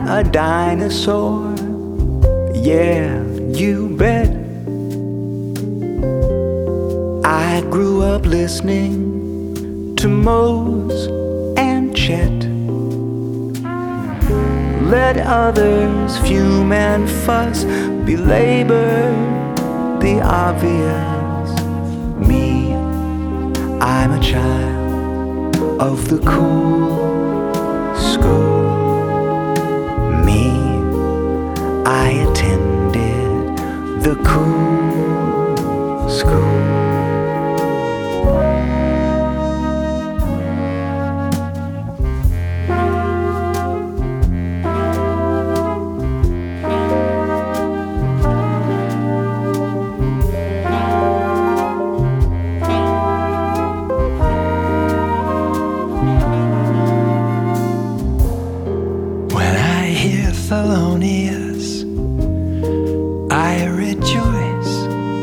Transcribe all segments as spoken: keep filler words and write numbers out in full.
a dinosaur? Yeah, you bet. I grew up listening to Mose and Chet. Let others fume and fuss, belabor the obvious. Me, I'm a child of the cool school. Me, I attended the cool school. Thelonious, I rejoice,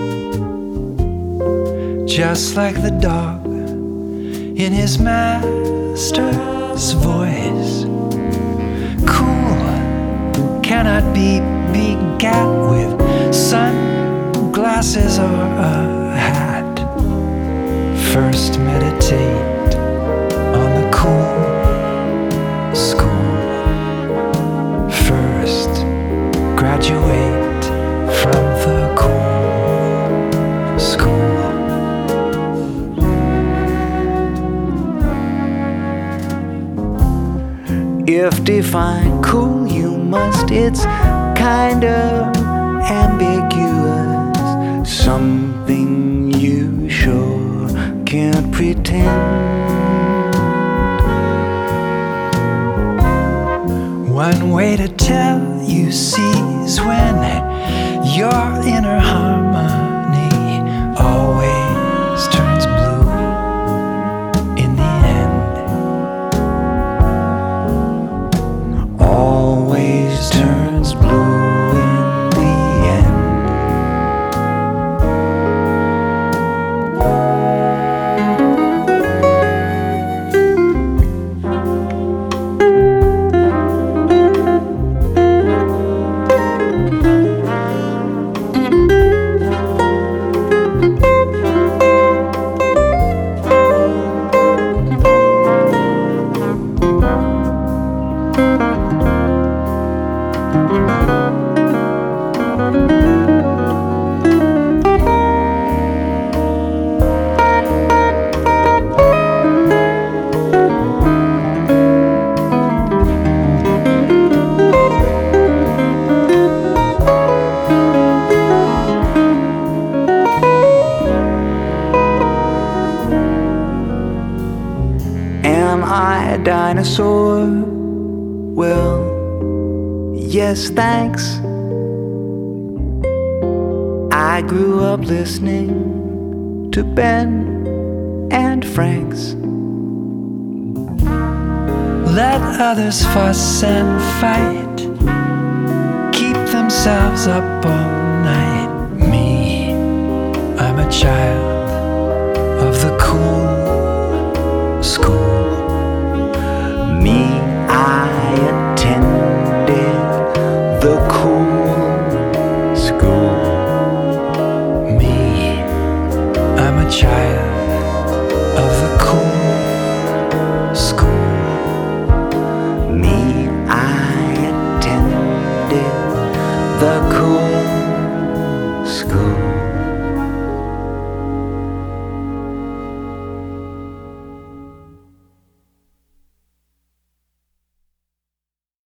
just like the dog in his master's voice. Cool cannot be begat with sunglasses or a hat. First meditate on the cool school. First, graduate from the cool school. If define cool you must, it's kind of ambiguous. Something you sure can't pretend. One way to tell you sees when your inner harmony always turns blue in the end. Always turns blue in the end. Am I a dinosaur? Well, yes, thanks. I grew up listening to Ben and Franks. Let others fuss and fight, keep themselves up all night. Me, I'm a child of the cool